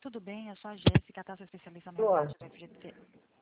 tudo bem? Eu sou a Jéssica, tá? Sou especialista na Boa. parte da FGTS.